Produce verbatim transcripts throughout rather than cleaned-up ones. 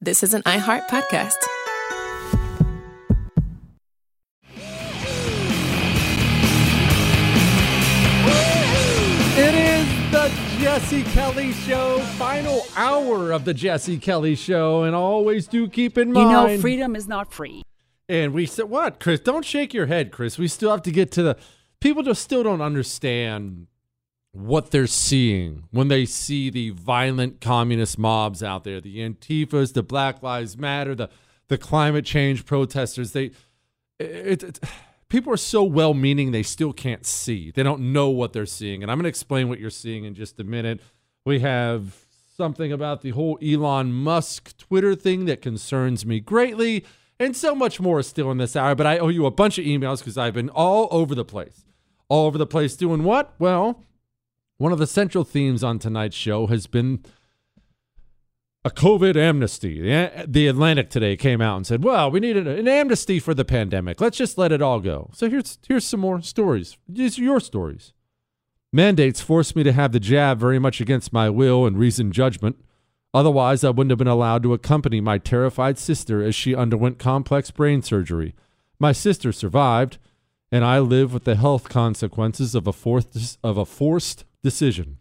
This is an iHeart podcast. It is the Jesse Kelly Show, final hour of the Jesse Kelly Show, and always do keep in mind. You know, freedom is not free. And we said, what, Chris? Don't shake your head, Chris. We still have to get to the, people just still don't understand what they're seeing when they see the violent communist mobs out there, the Antifas, the Black Lives Matter, the, the climate change protesters. They, it, it, people are so well-meaning they still can't see. They don't know what they're seeing. And I'm going to explain what you're seeing in just a minute. We have something about the whole Elon Musk Twitter thing that concerns me greatly, and so much more is still in this hour. But I owe you a bunch of emails because I've been all over the place. All over the place doing what? Well, one of the central themes on tonight's show has been a COVID amnesty. The Atlantic today came out and said, well, we need an amnesty for the pandemic. Let's just let it all go. So here's here's some more stories. These are your stories. Mandates forced me to have the jab very much against my will and reasoned judgment. Otherwise, I wouldn't have been allowed to accompany my terrified sister as she underwent complex brain surgery. My sister survived, and I live with the health consequences of a, fourth, of a forced decision.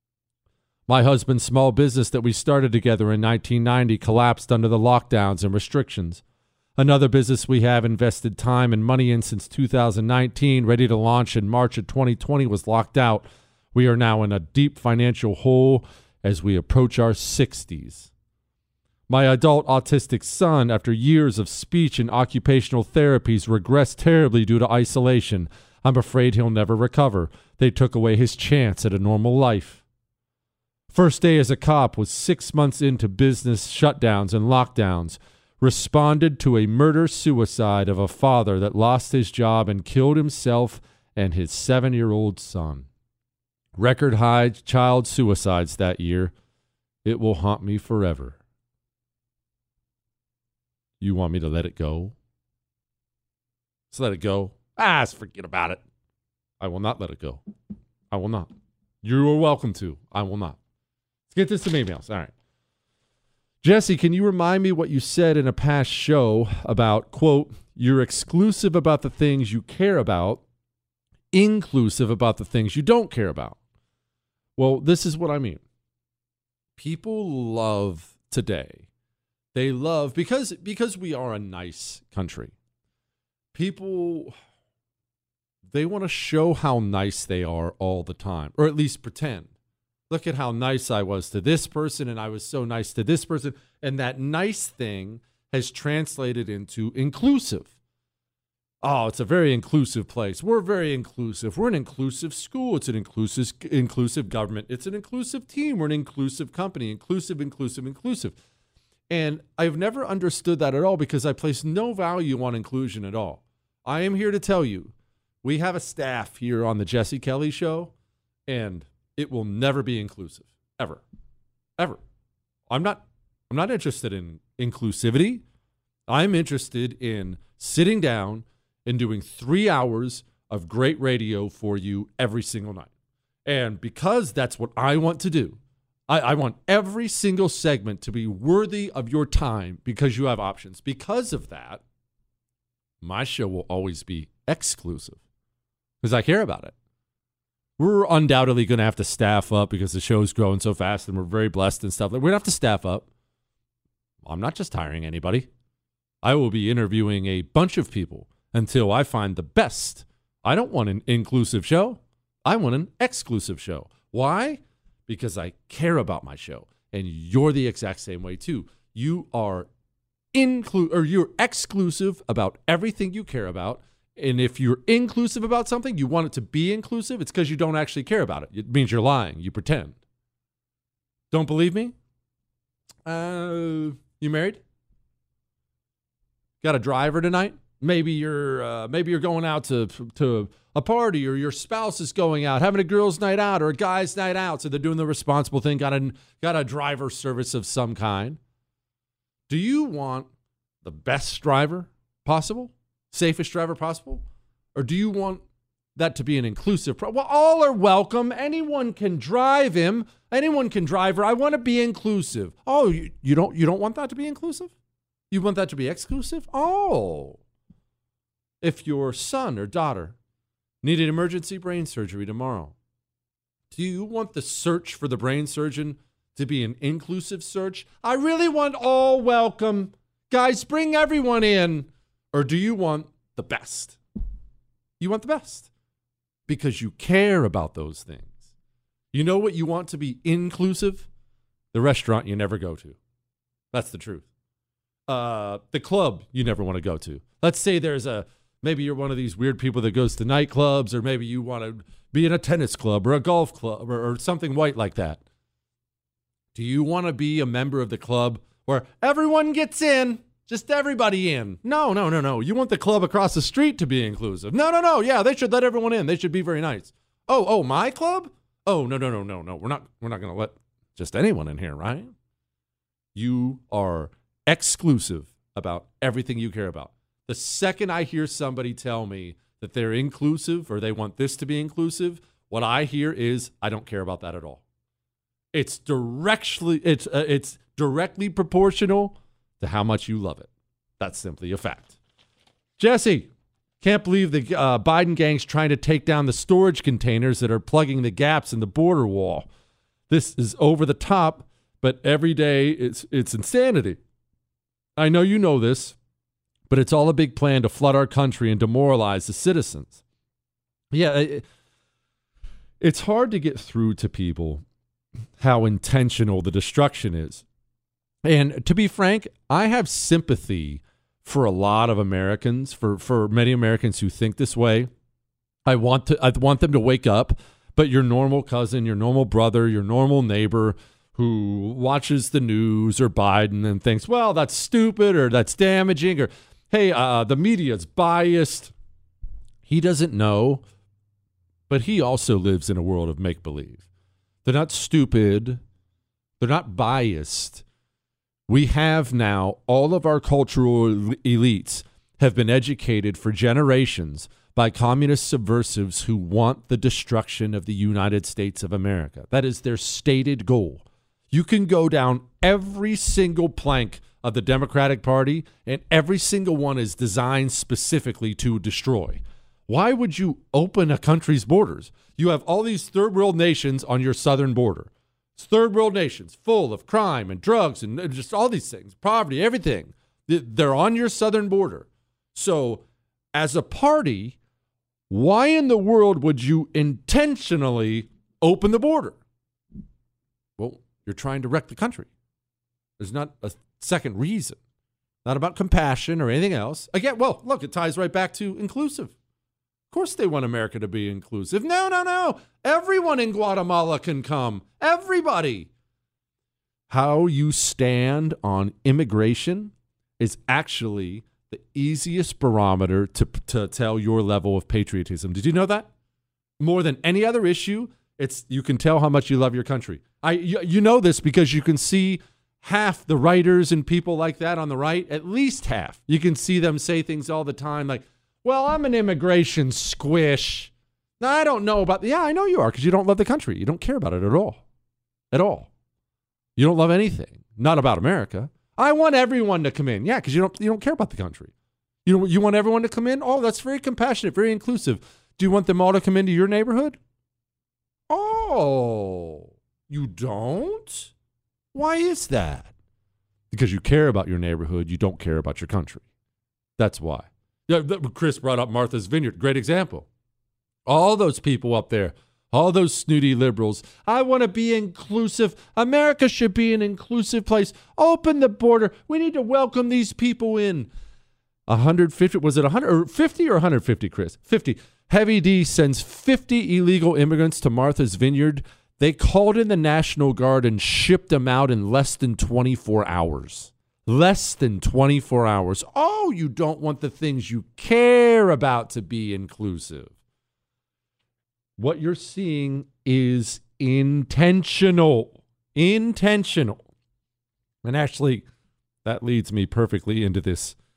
My husband's small business that we started together in nineteen ninety collapsed under the lockdowns and restrictions. Another business we have invested time and money in since two thousand nineteen, ready to launch in March of twenty twenty, was locked out. We are now in a deep financial hole as we approach our sixties. My adult autistic son, after years of speech and occupational therapies, regressed terribly due to isolation. I'm afraid he'll never recover. They took away his chance at a normal life. First day as a cop was six months into business shutdowns and lockdowns. Responded to a murder-suicide of a father that lost his job and killed himself and his seven-year-old son. Record high child suicides that year. It will haunt me forever. You want me to let it go? Let's let it go. Ah, forget about it. I will not let it go. I will not. You are welcome to. I will not. Let's get to some emails. All right. Jesse, can you remind me what you said in a past show about, quote, you're exclusive about the things you care about, inclusive about the things you don't care about? Well, this is what I mean. People love today. They love, because, because we are a nice country, people, they want to show how nice they are all the time, or at least pretend. Look at how nice I was to this person, and I was so nice to this person. And that nice thing has translated into inclusive. Oh, it's a very inclusive place. We're very inclusive. We're an inclusive school. It's an inclusive, inclusive government. It's an inclusive team. We're an inclusive company. Inclusive, inclusive, inclusive. And I've never understood that at all because I place no value on inclusion at all. I am here to tell you, we have a staff here on the Jesse Kelly Show, and it will never be inclusive, ever, ever. I'm not, I'm not interested in inclusivity. I'm interested in sitting down and doing three hours of great radio for you every single night. And because that's what I want to do, I, I want every single segment to be worthy of your time because you have options. Because of that, my show will always be exclusive because I care about it. We're undoubtedly going to have to staff up because the show's growing so fast and we're very blessed and stuff. We're going to have to staff up. I'm not just hiring anybody. I will be interviewing a bunch of people until I find the best. I don't want an inclusive show. I want an exclusive show. Why? Because I care about my show. And you're the exact same way too. You are inclu- or you're exclusive about everything you care about. And if you're inclusive about something, you want it to be inclusive, it's because you don't actually care about it. It means you're lying. You pretend. Don't believe me? Uh, you married? Got a driver tonight? Maybe you're uh, maybe you're going out to to a party, or your spouse is going out, having a girls' night out or a guys' night out. So they're doing the responsible thing. Got a got a driver service of some kind. Do you want the best driver possible? Safest driver possible? Or do you want that to be an inclusive pro- well, all are welcome. Anyone can drive him. Anyone can drive her. I want to be inclusive. Oh, you, you don't you don't want that to be inclusive? You want that to be exclusive? Oh. If your son or daughter needed emergency brain surgery tomorrow, do you want the search for the brain surgeon to be an inclusive search? I really want all welcome. Guys, bring everyone in. Or do you want the best? You want the best because you care about those things. You know what you want to be inclusive? The restaurant you never go to. That's the truth. Uh, the club you never want to go to. Let's say there's a, maybe you're one of these weird people that goes to nightclubs, or maybe you want to be in a tennis club or a golf club or, or something white like that. Do you want to be a member of the club where everyone gets in? Just everybody in. No, no, no, no. You want the club across the street to be inclusive. No, no, no. Yeah, they should let everyone in. They should be very nice. Oh, oh, my club? Oh, no, no, no, no, no. We're not we're not going to let just anyone in here, right? You are exclusive about everything you care about. The second I hear somebody tell me that they're inclusive or they want this to be inclusive, what I hear is I don't care about that at all. It's directly it's uh, it's directly proportional to how much you love it. That's simply a fact. Jesse, can't believe the uh, Biden gang's trying to take down the storage containers that are plugging the gaps in the border wall. This is over the top, but every day it's it's insanity. I know you know this, but it's all a big plan to flood our country and demoralize the citizens. Yeah, it, it's hard to get through to people how intentional the destruction is. And to be frank, I have sympathy for a lot of Americans, for, for many Americans who think this way. I want to I want them to wake up, but your normal cousin, your normal brother, your normal neighbor who watches the news or Biden and thinks, well, that's stupid or that's damaging or, hey, uh, the media's biased. He doesn't know, but he also lives in a world of make-believe. They're not stupid. They're not biased. We have now, all of our cultural elites have been educated for generations by communist subversives who want the destruction of the United States of America. That is their stated goal. You can go down every single plank of the Democratic Party, and every single one is designed specifically to destroy. Why would you open a country's borders? You have all these third world nations on your southern border. Third world nations full of crime and drugs and just all these things, poverty, everything. They're on your southern border. So as a party, why in the world would you intentionally open the border? Well, you're trying to wreck the country. There's not a second reason. Not about compassion or anything else. Again, well, look, it ties right back to inclusive. Of course they want America to be inclusive. No, no, no. Everyone in Guatemala can come. Everybody. How you stand on immigration is actually the easiest barometer to, to tell your level of patriotism. Did you know that? More than any other issue, it's you can tell how much you love your country. I you, you know this because you can see half the writers and people like that on the right, at least half. You can see them say things all the time like, well, I'm an immigration squish. Now, I don't know about, yeah, I know you are because you don't love the country. You don't care about it at all. At all. You don't love anything. Not about America. I want everyone to come in. Yeah, because you don't, you don't care about the country. You know, you want everyone to come in? Oh, that's very compassionate, very inclusive. Do you want them all to come into your neighborhood? Oh, you don't? Why is that? Because you care about your neighborhood. You don't care about your country. That's why. Yeah, Chris brought up Martha's Vineyard. Great example. All those people up there, all those snooty liberals. I want to be inclusive. America should be an inclusive place. Open the border. We need to welcome these people in. one hundred fifty, was it one hundred, or fifty or one hundred fifty, Chris? fifty. Heavy D sends fifty illegal immigrants to Martha's Vineyard. They called in the National Guard and shipped them out in less than twenty-four hours. Less than twenty-four hours. Oh, you don't want the things you care about to be inclusive. What you're seeing is intentional. Intentional. And actually, that leads me perfectly into this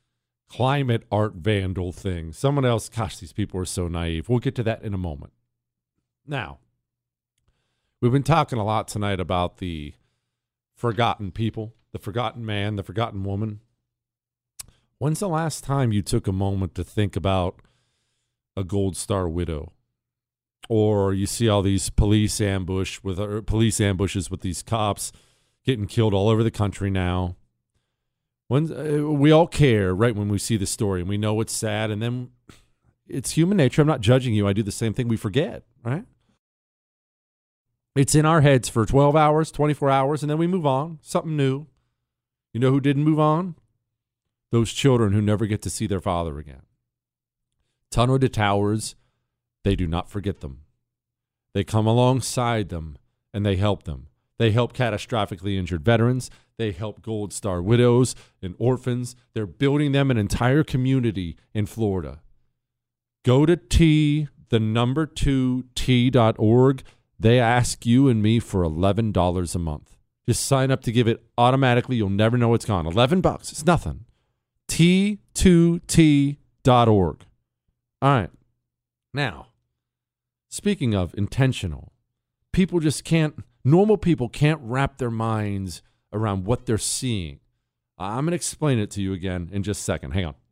climate art vandal thing. Someone else, gosh, these people are so naive. We'll get to that in a moment. Now, we've been talking a lot tonight about the forgotten people, the forgotten man, the forgotten woman. When's the last time you took a moment to think about a Gold Star widow? Or you see all these police ambush with or police ambushes with these cops getting killed all over the country now. When uh, we all care, right, when we see the story and we know it's sad, and then it's human nature. I'm not judging you. I do the same thing. We forget, right? It's in our heads for twelve hours, twenty-four hours, and then we move on. Something new. You know who didn't move on? Those children who never get to see their father again. Tunnel to Towers, they do not forget them. They come alongside them, and they help them. They help catastrophically injured veterans. They help Gold Star widows and orphans. They're building them an entire community in Florida. Go to T, the number two, T dot org. They ask you and me for eleven dollars a month. Just sign up to give it automatically. You'll never know it's gone. eleven bucks. It's nothing. T two T dot org. All right. Now, speaking of intentional, people just can't, normal people can't wrap their minds around what they're seeing. I'm going to explain it to you again in just a second. Hang on.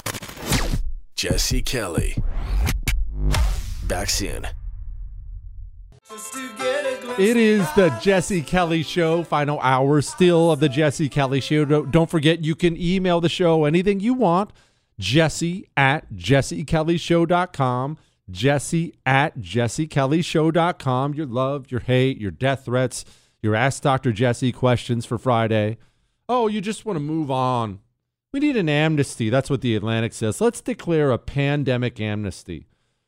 Jesse Kelly. Back soon. It is the Jesse Kelly Show, final hour still of the Jesse Kelly Show. Don't forget, you can email the show anything you want. Jesse at jesse kelly show dot com. Jesse at jesse kelly show dot com. Your love, your hate, your death threats, your Ask Doctor Jesse questions for Friday. Oh, you just want to move on. We need an amnesty. That's what the Atlantic says. Let's declare a pandemic amnesty.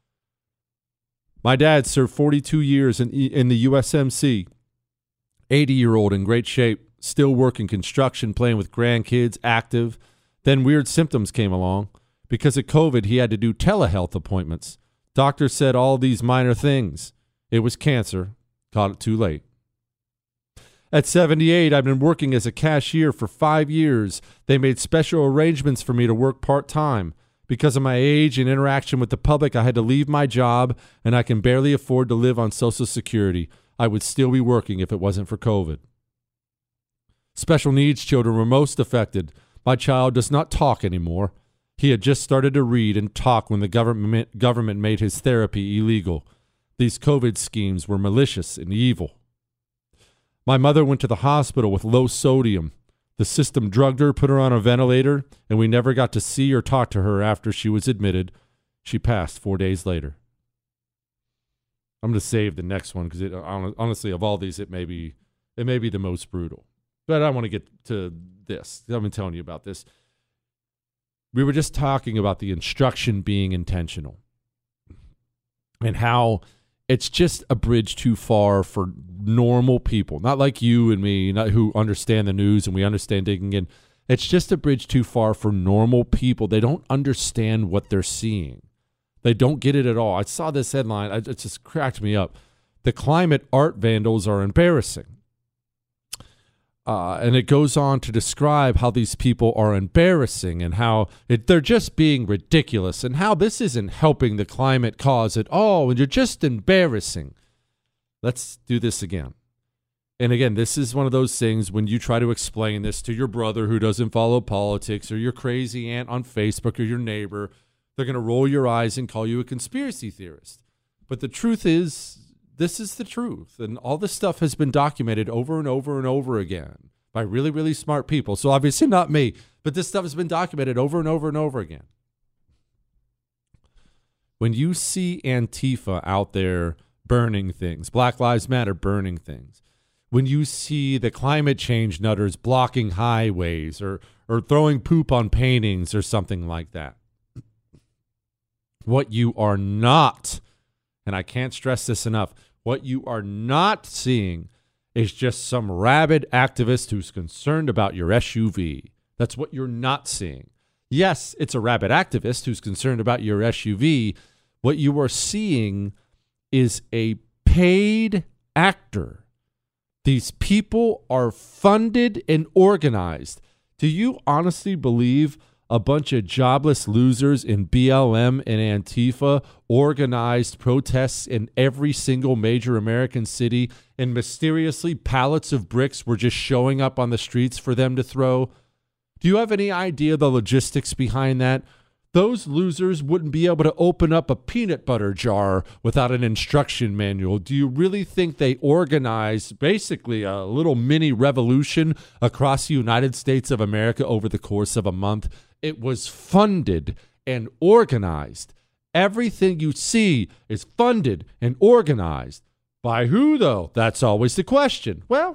My dad served forty-two years in, in the U S M C. eighty-year-old in great shape, still working construction, playing with grandkids, active. Then weird symptoms came along. Because of COVID, he had to do telehealth appointments. Doctor said all these minor things. It was cancer. Caught it too late. At seventy-eight, I've been working as a cashier for five years. They made special arrangements for me to work part-time. Because of my age and interaction with the public, I had to leave my job, and I can barely afford to live on Social Security. I would still be working if it wasn't for COVID. Special needs children were most affected. My child does not talk anymore. He had just started to read and talk when the government government made his therapy illegal. These COVID schemes were malicious and evil. My mother went to the hospital with low sodium. The system drugged her, put her on a ventilator, and we never got to see or talk to her after she was admitted. She passed four days later. I'm going to save the next one because honestly, of all these, it may be it may be the most brutal. But I want to get to this. I've been telling you about this. We were just talking about the instruction being intentional and how it's just a bridge too far for normal people, not like you and me, not who understand the news and we understand digging in. It's just a bridge too far for normal people. They don't understand what they're seeing. They don't get it at all. I saw this headline. It just cracked me up. The climate art vandals are embarrassing. Uh, and it goes on to describe how these people are embarrassing and how it, they're just being ridiculous and how this isn't helping the climate cause at all. And you're just embarrassing. Let's do this again. And again, this is one of those things when you try to explain this to your brother who doesn't follow politics or your crazy aunt on Facebook or your neighbor, they're going to roll your eyes and call you a conspiracy theorist. But the truth is, this is the truth, and all this stuff has been documented over and over and over again by really, really smart people. So obviously not me, but this stuff has been documented over and over and over again. When you see Antifa out there burning things, Black Lives Matter burning things, when you see the climate change nutters blocking highways or, or throwing poop on paintings or something like that, what you are not, and I can't stress this enough, what you are not seeing is just some rabid activist who's concerned about your S U V. That's what you're not seeing. Yes, it's a rabid activist who's concerned about your S U V. What you are seeing is a paid actor. These people are funded and organized. Do you honestly believe a bunch of jobless losers in B L M and Antifa organized protests in every single major American city, and mysteriously pallets of bricks were just showing up on the streets for them to throw? Do you have any idea the logistics behind that? Those losers wouldn't be able to open up a peanut butter jar without an instruction manual. Do you really think they organized basically a little mini revolution across the United States of America over the course of a month? It was funded and organized. Everything you see is funded and organized. By who, though? That's always the question. Well,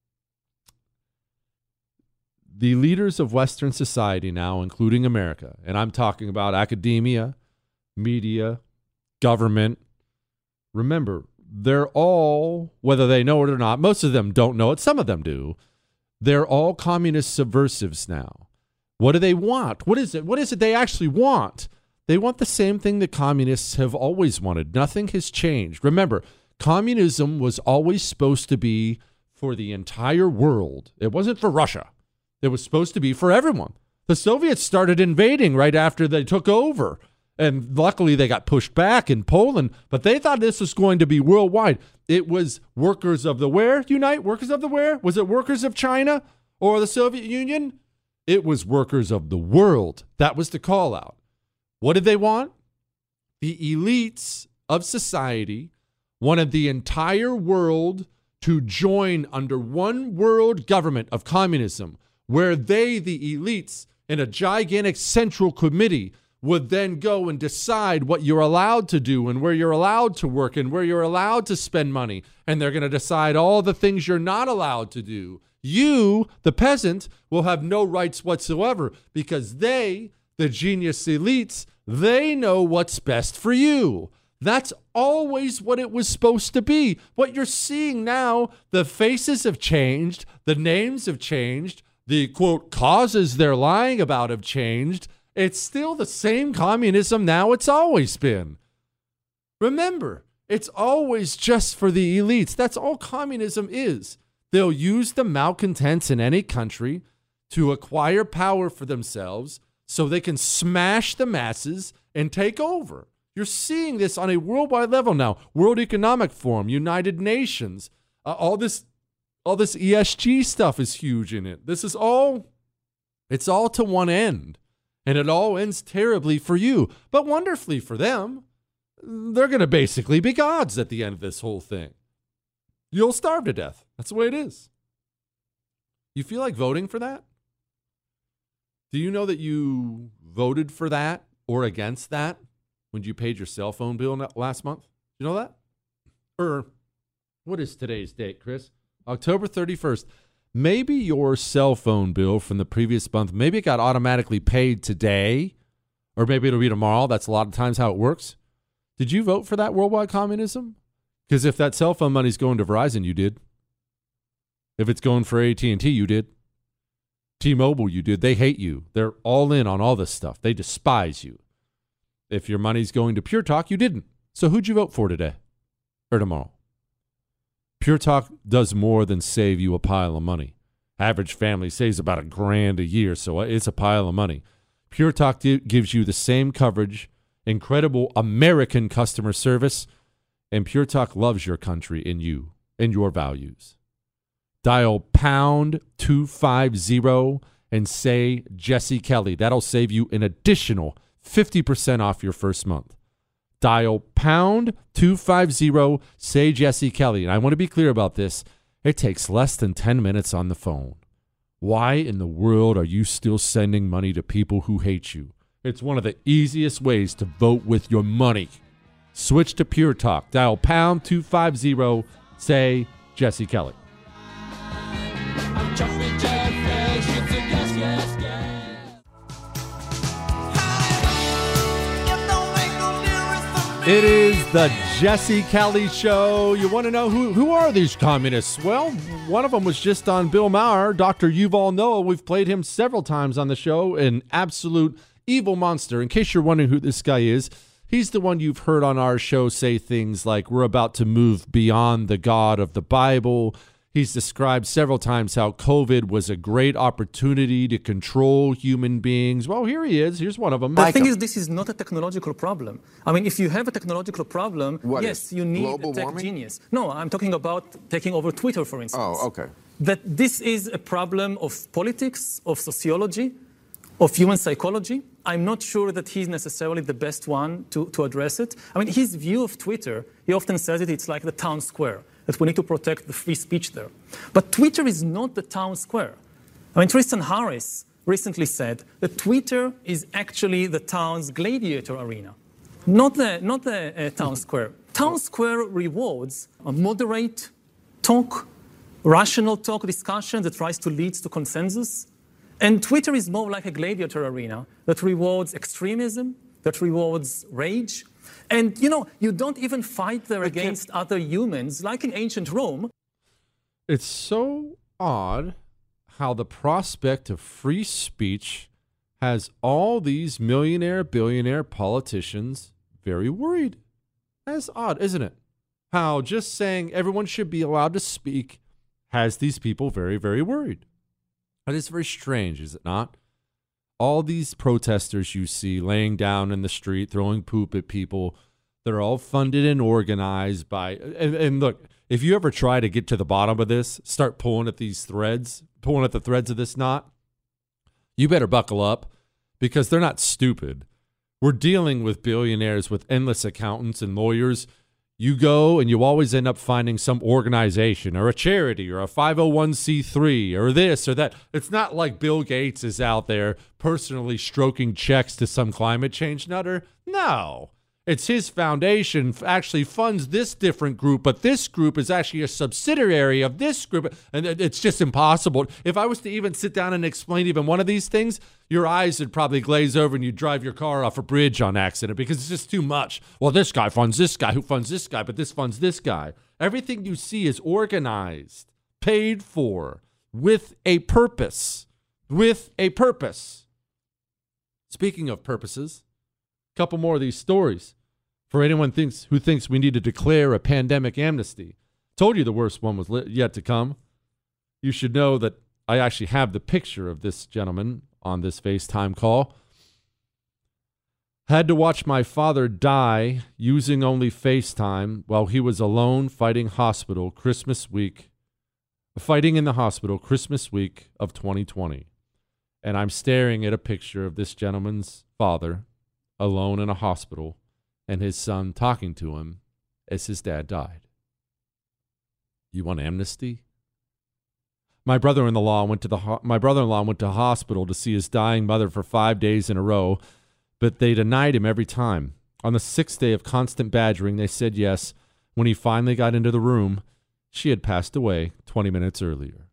the leaders of Western society now, including America, and I'm talking about academia, media, government, remember, they're all, whether they know it or not, most of them don't know it, some of them do, they're all communist subversives now. What do they want? What is it? What is it they actually want? They want the same thing that communists have always wanted. Nothing has changed. Remember, communism was always supposed to be for the entire world. It wasn't for Russia. It was supposed to be for everyone. The Soviets started invading right after they took over. And luckily they got pushed back in Poland, but they thought this was going to be worldwide. It was workers of the where? Unite? Workers of the where? Was it workers of China or the Soviet Union? It was workers of the world. That was the call out. What did they want? The elites of society wanted the entire world to join under one world government of communism, where they, the elites, in a gigantic central committee, would then go and decide what you're allowed to do and where you're allowed to work and where you're allowed to spend money. And they're going to decide all the things you're not allowed to do. You, the peasant, will have no rights whatsoever because they, the genius elites, they know what's best for you. That's always what it was supposed to be. What you're seeing now, the faces have changed, the names have changed, the, quote, causes they're lying about have changed. It's still the same communism now it's always been. Remember, it's always just for the elites. That's all communism is. They'll use the malcontents in any country to acquire power for themselves so they can smash the masses and take over. You're seeing this on a worldwide level now. World Economic Forum, United Nations, uh, all this all this E S G stuff is huge in it. This is all, it's all to one end. And it all ends terribly for you, but wonderfully for them. They're going to basically be gods at the end of this whole thing. You'll starve to death. That's the way it is. You feel like voting for that? Do you know that you voted for that or against that when you paid your cell phone bill last month? You know that? Or what is today's date, Chris? October thirty-first. Maybe your cell phone bill from the previous month, maybe it got automatically paid today, or maybe it'll be tomorrow. That's a lot of times how it works. Did you vote for that worldwide communism? Because if that cell phone money's going to Verizon, you did. If it's going for A T and T, you did. T-Mobile, you did. They hate you. They're all in on all this stuff. They despise you. If your money's going to Pure Talk, you didn't. So who'd you vote for today or tomorrow? Pure Talk does more than save you a pile of money. Average family saves about a grand a year, so it's a pile of money. Pure Talk d- gives you the same coverage, incredible American customer service, and Pure Talk loves your country and you and your values. Dial pound two fifty and say Jesse Kelly. That'll save you an additional fifty percent off your first month. Dial pound two fifty, say Jesse Kelly. And I want to be clear about this. It takes less than ten minutes on the phone. Why in the world are you still sending money to people who hate you? It's one of the easiest ways to vote with your money. Switch to Pure Talk. Dial pound two fifty, say Jesse Kelly. It is the Jesse Kelly Show. You want to know who, who are these communists? Well, one of them was just on Bill Maher, Doctor Yuval Noah. We've played him several times on the show, an absolute evil monster. In case you're wondering who this guy is, he's the one you've heard on our show say things like, we're about to move beyond the God of the Bible. He's described several times how COVID was a great opportunity to control human beings. Well, here he is. Here's one of them. The thing is, this is not a technological problem. I mean, if you have a technological problem, what yes, is? you need Global a tech warming? genius. No, I'm talking about taking over Twitter, for instance. Oh, okay. That this is a problem of politics, of sociology, of human psychology. I'm not sure that he's necessarily the best one to, to address it. I mean, his view of Twitter, he often says it, it's like the town square, that we need to protect the free speech there. But Twitter is not the town square. I mean, Tristan Harris recently said that Twitter is actually the town's gladiator arena, not the, not the uh, town square. Town square rewards a moderate talk, rational talk, discussion that tries to lead to consensus. And Twitter is more like a gladiator arena that rewards extremism, that rewards rage. And, you know, you don't even fight there against other humans, like in ancient Rome. It's so odd how the prospect of free speech has all these millionaire, billionaire politicians very worried. That's odd, isn't it? How just saying everyone should be allowed to speak has these people very, very worried. That is very strange, is it not? All these protesters you see laying down in the street, throwing poop at people, they're all funded and organized by... And, and look, if you ever try to get to the bottom of this, start pulling at these threads, pulling at the threads of this knot, you better buckle up because they're not stupid. We're dealing with billionaires with endless accountants and lawyers. You go and you always end up finding some organization or a charity or a five oh one c three or this or that. It's not like Bill Gates is out there personally stroking checks to some climate change nutter. No. It's his foundation actually funds this different group, but this group is actually a subsidiary of this group, and it's just impossible. If I was to even sit down and explain even one of these things, your eyes would probably glaze over and you'd drive your car off a bridge on accident because it's just too much. Well, this guy funds this guy, who funds this guy, but this funds this guy. Everything you see is organized, paid for, with a purpose, with a purpose. Speaking of purposes, couple more of these stories for anyone thinks who thinks we need to declare a pandemic amnesty. Told you the worst one was yet to come. You should know that I actually have the picture of this gentleman on this FaceTime call. Had to watch my father die using only FaceTime while he was alone fighting hospital Christmas week, fighting in the hospital Christmas week of twenty twenty. And I'm staring at a picture of this gentleman's father alone in a hospital, and his son talking to him as his dad died. You want amnesty? My brother-in-law went to the ho- my brother-in-law went to hospital to see his dying mother for five days in a row, but they denied him every time. On the sixth day of constant badgering, they said yes. When he finally got into the room, she had passed away twenty minutes earlier.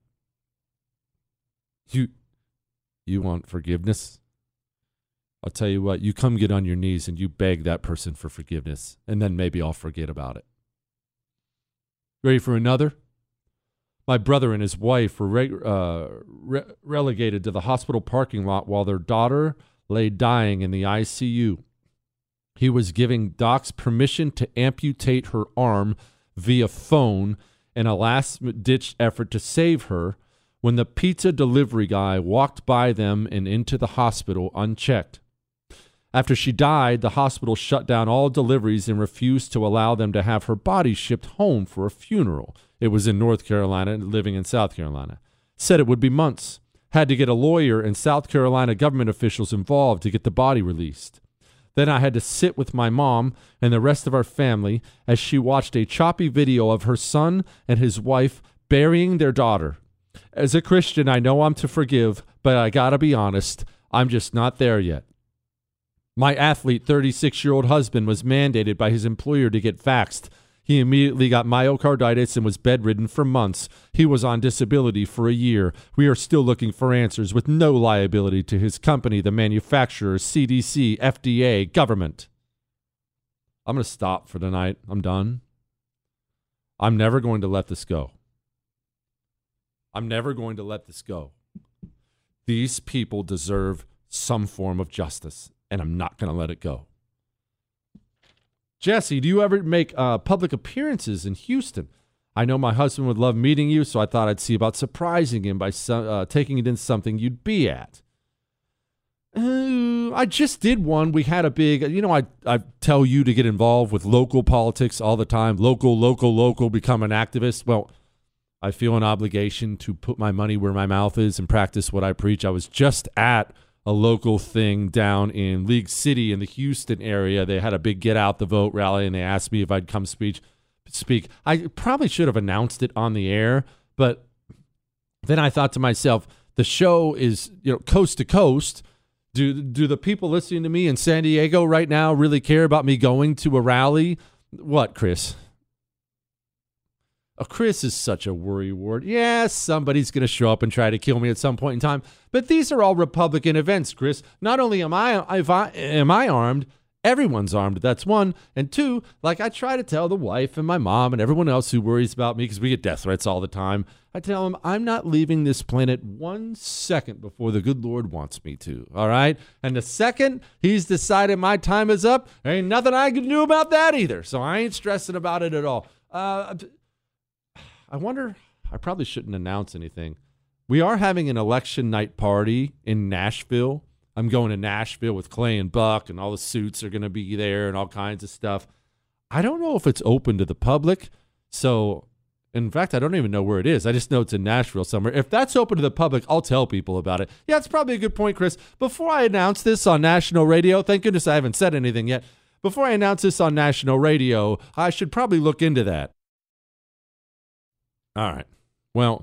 You, you want forgiveness? I'll tell you what, you come get on your knees and you beg that person for forgiveness, and then maybe I'll forget about it. Ready for another? My brother and his wife were re- uh, re- relegated to the hospital parking lot while their daughter lay dying in the I C U. He was giving docs permission to amputate her arm via phone in a last-ditch effort to save her when the pizza delivery guy walked by them and into the hospital unchecked. After she died, the hospital shut down all deliveries and refused to allow them to have her body shipped home for a funeral. It was in North Carolina, living in South Carolina. Said it would be months. Had to get a lawyer and South Carolina government officials involved to get the body released. Then I had to sit with my mom and the rest of our family as she watched a choppy video of her son and his wife burying their daughter. As a Christian, I know I'm to forgive, but I gotta be honest, I'm just not there yet. My athlete, thirty-six-year-old husband was mandated by his employer to get vaxxed. He immediately got myocarditis and was bedridden for months. He was on disability for a year. We are still looking for answers with no liability to his company, the manufacturer, C D C, F D A, government. I'm going to stop for tonight. I'm done. I'm never going to let this go. I'm never going to let this go. These people deserve some form of justice, and I'm not going to let it go. Jesse, do you ever make uh, public appearances in Houston? I know my husband would love meeting you, so I thought I'd see about surprising him by some, uh, taking it in something you'd be at. Uh, I just did one. We had a big, you know, I, I tell you to get involved with local politics all the time. Local, local, local, become an activist. Well, I feel an obligation to put my money where my mouth is and practice what I preach. I was just at a local thing down in League City in the Houston area. They had a big get out the vote rally, and they asked me if I'd come speak. speak. I probably should have announced it on the air, but then I thought to myself, the show is, you know, coast to coast. Do do the people listening to me in San Diego right now really care about me going to a rally? What, Chris? Oh, Chris is such a worry ward. Yes, somebody's going to show up and try to kill me at some point in time. But these are all Republican events, Chris. Not only am I, if I am I armed, everyone's armed. That's one. And two, like I try to tell the wife and my mom and everyone else who worries about me because we get death threats all the time. I tell them I'm not leaving this planet one second before the good Lord wants me to. All right. And the second he's decided my time is up, there ain't nothing I can do about that either. So I ain't stressing about it at all. Uh, I wonder, I probably shouldn't announce anything. We are having an election night party in Nashville. I'm going to Nashville with Clay and Buck, and all the suits are going to be there and all kinds of stuff. I don't know if it's open to the public. So, in fact, I don't even know where it is. I just know it's in Nashville somewhere. If that's open to the public, I'll tell people about it. Yeah, it's probably a good point, Chris. Before I announce this on national radio, thank goodness I haven't said anything yet. Before I announce this on national radio, I should probably look into that. All right. Well,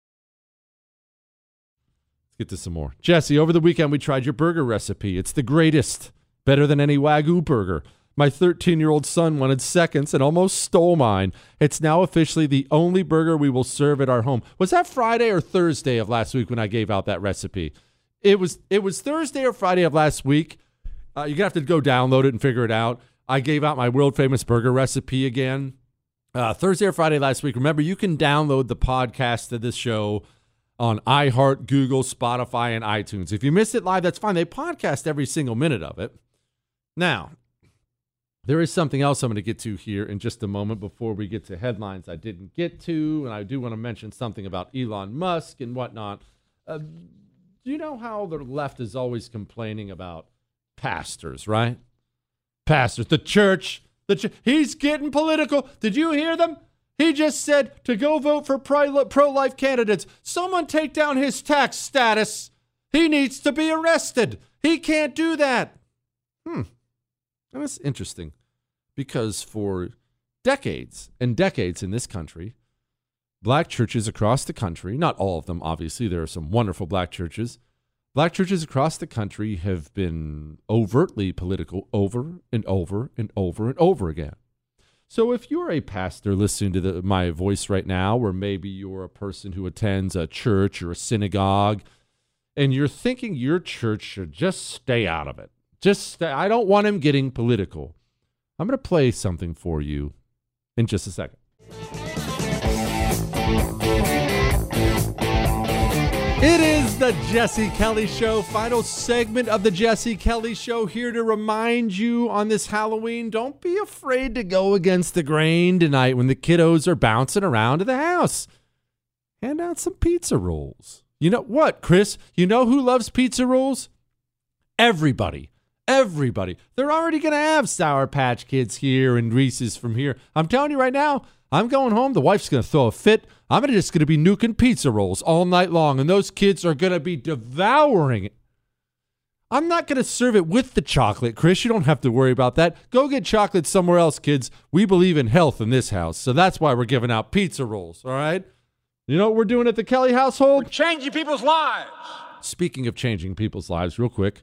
let's get to some more. Jesse, over the weekend, we tried your burger recipe. It's the greatest. Better than any Wagyu burger. My thirteen-year-old son wanted seconds and almost stole mine. It's now officially the only burger we will serve at our home. Was that Friday or Thursday of last week when I gave out that recipe? It was it was Thursday or Friday of last week. Uh, you're going to have to go download it and figure it out. I gave out my world-famous burger recipe again. Uh, Thursday or Friday last week. Remember, you can download the podcast of this show on iHeart, Google, Spotify, and iTunes. If you missed it live, that's fine. They podcast every single minute of it. Now, there is something else I'm going to get to here in just a moment before we get to headlines I didn't get to, and I do want to mention something about Elon Musk and whatnot. Uh, do you know how the left is always complaining about pastors, right? Pastors, the church. The ch- he's getting political. Did you hear them? He just said to go vote for pro-life candidates. Someone take down his tax status. He needs to be arrested. He can't do that. Hmm. And it's interesting because for decades and decades in this country, black churches across the country, not all of them, obviously, there are some wonderful black churches, black churches across the country have been overtly political over and over and over and over again. So if you're a pastor listening to the, my voice right now, or maybe you're a person who attends a church or a synagogue, and you're thinking your church should just stay out of it, just stay, I don't want him getting political, I'm going to play something for you in just a second. It is the Jesse Kelly Show, final segment of the Jesse Kelly Show, here to remind you on this Halloween, don't be afraid to go against the grain tonight when the kiddos are bouncing around to the house. Hand out some pizza rolls. You know what, Chris? You know who loves pizza rolls? Everybody. Everybody. They're already going to have Sour Patch Kids here and Reese's from here. I'm telling you right now, I'm going home. The wife's going to throw a fit. I'm just going to be nuking pizza rolls all night long, and those kids are going to be devouring it. I'm not going to serve it with the chocolate, Chris. You don't have to worry about that. Go get chocolate somewhere else, kids. We believe in health in this house, so that's why we're giving out pizza rolls, all right? You know what we're doing at the Kelly household? We're changing people's lives. Speaking of changing people's lives, real quick,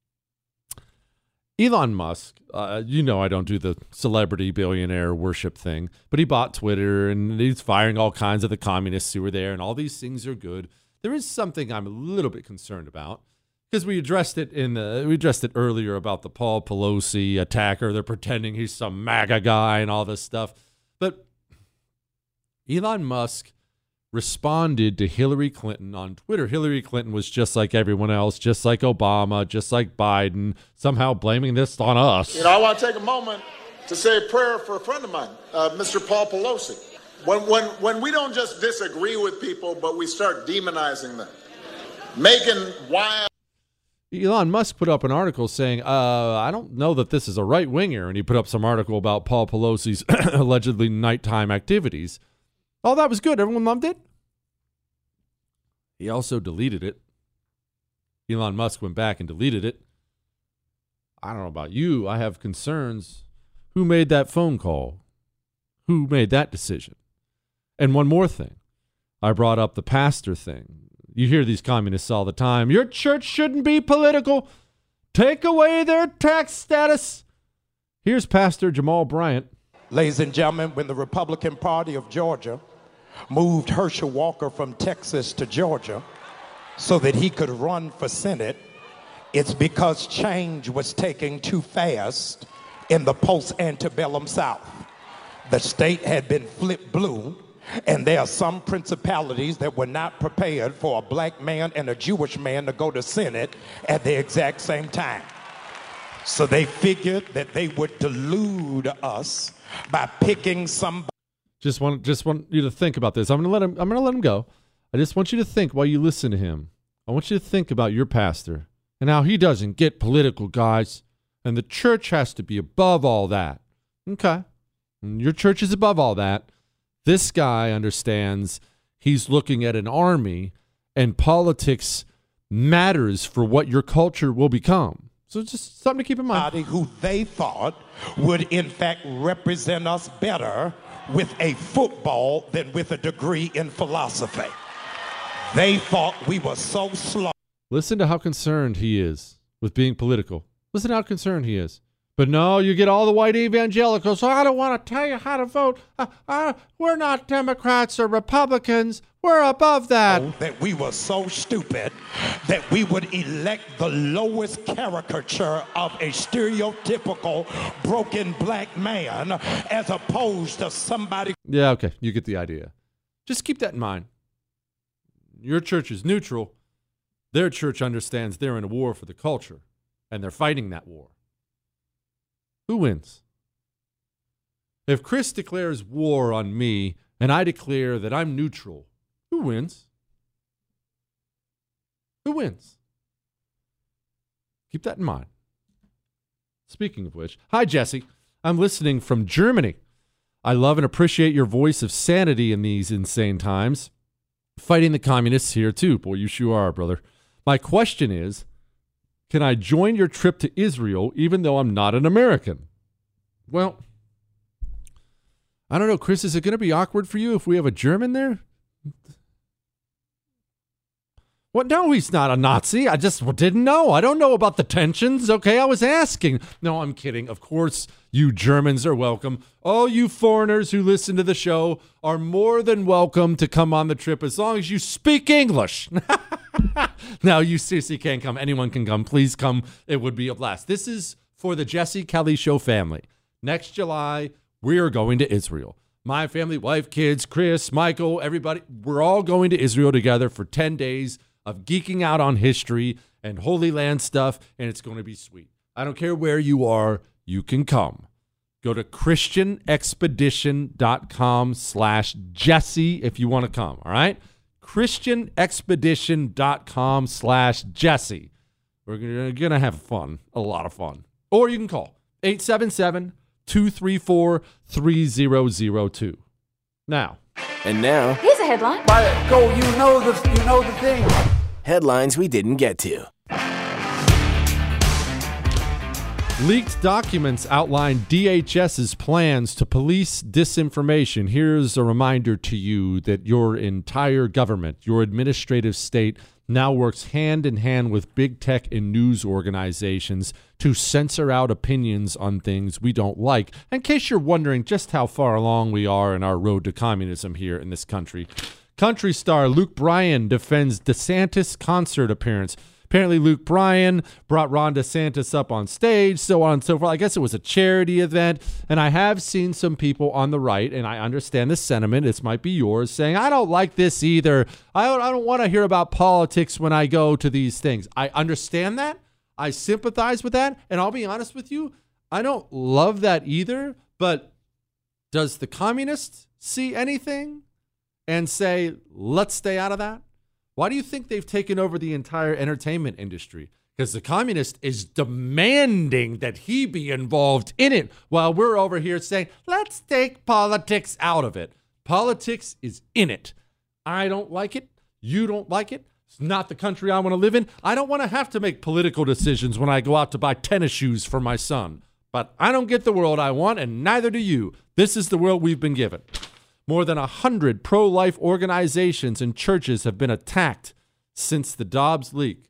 Elon Musk, uh, you know I don't do the celebrity billionaire worship thing, but he bought Twitter, and he's firing all kinds of the communists who were there, and all these things are good. There is something I'm a little bit concerned about, because we addressed it in the, we addressed it earlier about the Paul Pelosi attacker. They're pretending he's some MAGA guy and all this stuff. But Elon Musk responded to Hillary Clinton on Twitter. Hillary Clinton was just like everyone else, just like Obama, just like Biden, somehow blaming this on us. You know, I want to take a moment to say a prayer for a friend of mine, uh, Mister Paul Pelosi. When, when, when we don't just disagree with people, but we start demonizing them, making wild. Elon Musk put up an article saying, uh, I don't know that this is a right-winger, and he put up some article about Paul Pelosi's allegedly nighttime activities. All that was good. Everyone loved it. He also deleted it. Elon Musk went back and deleted it. I don't know about you. I have concerns. Who made that phone call? Who made that decision? And one more thing. I brought up the pastor thing. You hear these communists all the time. Your church shouldn't be political. Take away their tax status. Here's Pastor Jamal Bryant. Ladies and gentlemen, when the Republican Party of Georgia moved Herschel Walker from Texas to Georgia so that he could run for Senate, it's because change was taking too fast in the post-antebellum South. The state had been flipped blue, and there are some principalities that were not prepared for a black man and a Jewish man to go to Senate at the exact same time. So they figured that they would delude us by picking somebody. Just want, just want you to think about this. I'm gonna let him. I'm gonna let him go. I just want you to think while you listen to him. I want you to think about your pastor and how he doesn't get political, guys. And the church has to be above all that. Okay, and your church is above all that. This guy understands he's looking at an army, and politics matters for what your culture will become. So just something to keep in mind. Who they thought would in fact represent us better with a football than with a degree in philosophy. They thought we were so slow. Listen to how concerned he is with being political. Listen to how concerned he is. But no, you get all the white evangelicals. So I don't want to tell you how to vote. Uh, uh, we're not Democrats or Republicans. We're above that. That we were so stupid that we would elect the lowest caricature of a stereotypical broken black man as opposed to somebody. Yeah, okay. You get the idea. Just keep that in mind. Your church is neutral. Their church understands they're in a war for the culture, and they're fighting that war. Who wins? If Chris declares war on me and I declare that I'm neutral, who wins? Who wins? Keep that in mind. Speaking of which, hi, Jesse. I'm listening from Germany. I love and appreciate your voice of sanity in these insane times. Fighting the communists here, too. Boy, you sure are, brother. My question is, can I join your trip to Israel even though I'm not an American? Well, I don't know, Chris. Is it going to be awkward for you if we have a German there? What? No, he's not a Nazi. I just didn't know. I don't know about the tensions. Okay, I was asking. No, I'm kidding. Of course, you Germans are welcome. All you foreigners who listen to the show are more than welcome to come on the trip as long as you speak English. Now, you seriously can't come. Anyone can come. Please come. It would be a blast. This is for the Jesse Kelly Show family. Next July, we are going to Israel. My family, wife, kids, Chris, Michael, everybody, we're all going to Israel together for ten days of geeking out on history and Holy Land stuff, and it's going to be sweet. I don't care where you are, you can come. Go to christianexpedition.com slash Jesse if you want to come, all right? christianexpedition.com slash Jesse. We're going to have fun, a lot of fun. Or you can call eight seven seven, two three four, three zero zero two. Now. And now. Here's a headline. By go, you know the, you know the thing. Headlines we didn't get to. Leaked documents outline DHS's plans to police disinformation. Here's a reminder to you that your entire government, your administrative state, now works hand in hand with big tech and news organizations to censor out opinions on things we don't like. In case you're wondering just how far along we are in our road to communism here in this country, country star Luke Bryan defends DeSantis concert appearance. Apparently, Luke Bryan brought Ron DeSantis up on stage, so on and so forth. I guess it was a charity event, and I have seen some people on the right, and I understand the sentiment, this might be yours, saying, I don't like this either. I don't, I don't want to hear about politics when I go to these things. I understand that. I sympathize with that, and I'll be honest with you, I don't love that either, but does the communist see anything and say, let's stay out of that? Why do you think they've taken over the entire entertainment industry? Because the communist is demanding that he be involved in it while we're over here saying, let's take politics out of it. Politics is in it. I don't like it. You don't like it. It's not the country I want to live in. I don't want to have to make political decisions when I go out to buy tennis shoes for my son. But I don't get the world I want, and neither do you. This is the world we've been given. More than a hundred pro-life organizations and churches have been attacked since the Dobbs leak.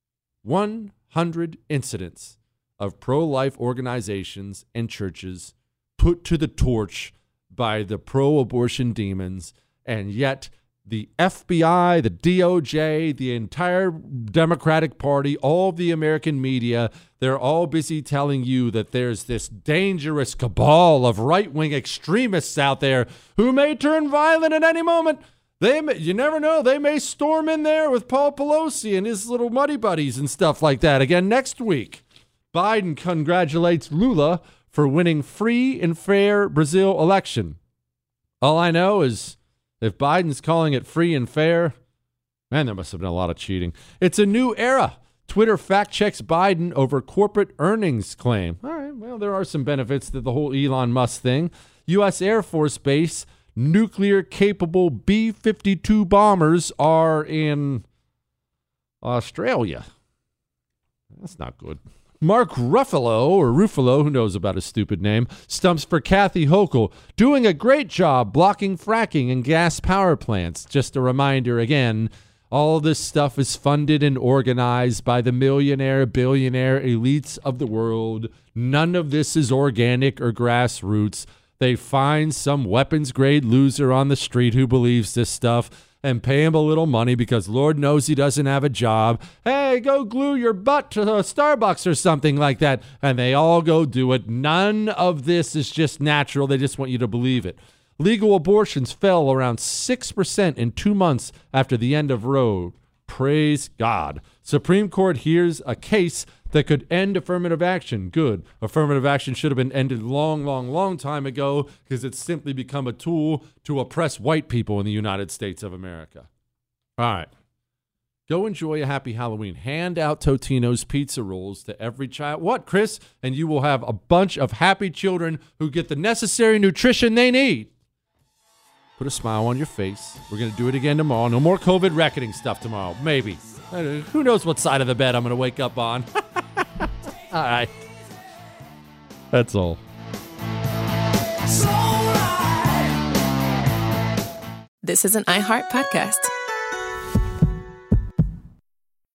one hundred incidents of pro-life organizations and churches put to the torch by the pro-abortion demons, and yet the F B I, the D O J, the entire Democratic Party, all of the American media, they're all busy telling you that there's this dangerous cabal of right-wing extremists out there who may turn violent at any moment. They may, you never know. They may storm in there with Paul Pelosi and his little muddy buddies and stuff like that again next week. Biden congratulates Lula for winning free and fair Brazil election. All I know is if Biden's calling it free and fair, man, there must have been a lot of cheating. It's a new era. Twitter fact-checks Biden over corporate earnings claim. All right, well, there are some benefits to the whole Elon Musk thing. U S Air Force Base nuclear-capable B fifty-two bombers are in Australia. That's not good. Mark Ruffalo, or Ruffalo, who knows about his stupid name, stumps for Kathy Hochul, doing a great job blocking fracking and gas power plants. Just a reminder again, all this stuff is funded and organized by the millionaire, billionaire elites of the world. None of this is organic or grassroots. They find some weapons-grade loser on the street who believes this stuff and pay him a little money because Lord knows he doesn't have a job. Hey, go glue your butt to a Starbucks or something like that. And they all go do it. None of this is just natural. They just want you to believe it. Legal abortions fell around six percent in two months after the end of Roe. Praise God. Supreme Court hears a case that could end affirmative action. Good. Affirmative action should have been ended long, long, long time ago because it's simply become a tool to oppress white people in the United States of America. All right. Go enjoy a happy Halloween. Hand out Totino's pizza rolls to every child. What, Chris? And you will have a bunch of happy children who get the necessary nutrition they need. Put a smile on your face. We're going to do it again tomorrow. No more COVID reckoning stuff tomorrow. Maybe. Who knows what side of the bed I'm going to wake up on. All right. That's all. This is an iHeart podcast.